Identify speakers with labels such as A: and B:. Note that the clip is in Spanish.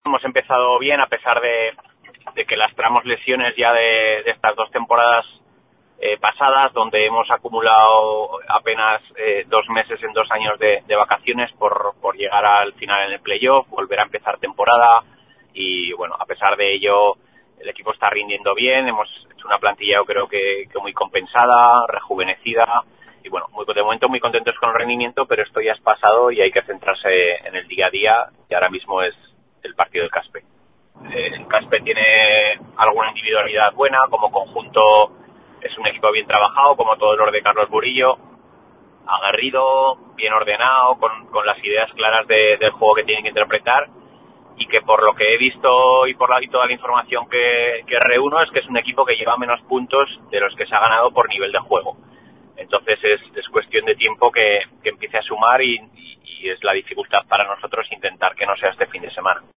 A: Hemos empezado bien a pesar de que lastramos lesiones ya de estas 2 temporadas pasadas, donde hemos acumulado apenas 2 meses en 2 años de vacaciones por llegar al final en el playoff, volver a empezar temporada y bueno, a pesar de ello el equipo está rindiendo bien, hemos hecho una plantilla yo creo que muy compensada, rejuvenecida y bueno, de momento muy contentos con el rendimiento, pero esto ya es pasado y hay que centrarse en el día a día y ahora mismo es el partido del Caspe. El Caspe tiene alguna individualidad buena, como conjunto es un equipo bien trabajado, como todos los de Carlos Burillo, aguerrido, bien ordenado, con las ideas claras del juego que tienen que interpretar y que por lo que he visto y toda la información que reúno es que es un equipo que lleva menos puntos de los que se ha ganado por nivel de juego. Entonces es cuestión de tiempo que empiece a sumar y es la dificultad para nosotros intentar que no sea este fin de semana.